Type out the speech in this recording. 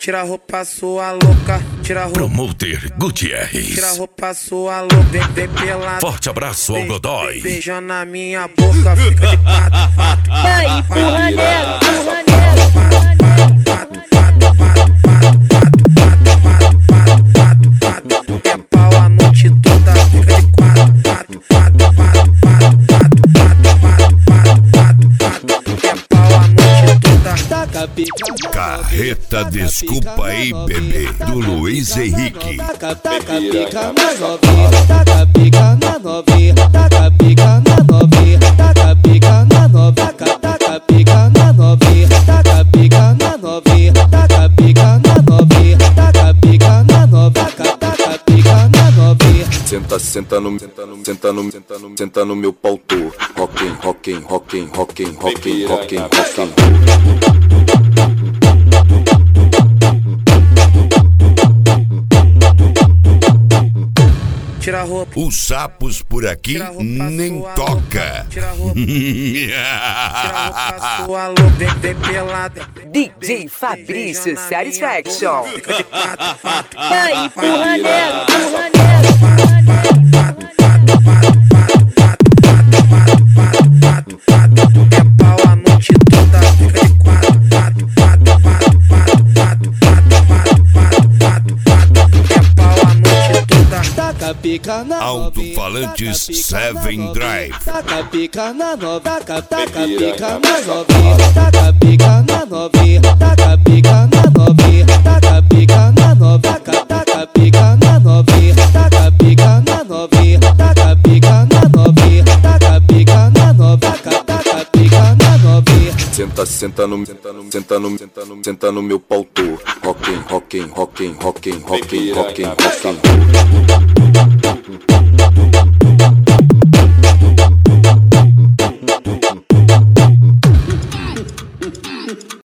Tira a roupa sua louca, tira a roupa. Promoter Gutierrez. Tira a roupa sua louca, vem pelada. Forte abraço ao Godoy. Beija na minha boca, fica de quatro. Vai, empurra nela, empurra nela. É pau a noite toda, fica de quatro. É pau a noite toda. Carreta Desculpa aí, bebê, do Luiz Henrique. Taca pica na novinha, taca pica na novinha, taca pica na novinha, taca pica na novinha, taca pica na novinha, taca pica na novinha, taca pica na novinha, taca pica na novinha, taca pica na novinha. Senta no meu pau tu. Rockin'. Tira a roupa. Os sapos por aqui nem toca. Tira a roupa. Tira a roupa sua louca, vem pelada. DJ Fabrício Satisfaction. Fica de quatro. Vai, empurra nela, empurra nela. É pau a noite toda, fica de quatro. É pau a noite toda. Taca pica na novinha, Alto-falantes Seven Drive. taca pica na novinha, taca pica na novinha, taca pica na novinha, taca pica na novinha, taca pica na novinha, taca pica na novinha, taca pica na novinha, taca pica na novinha, taca pica na novinha, taca pica na novinha. Senta no meu pau tu. Rockin'.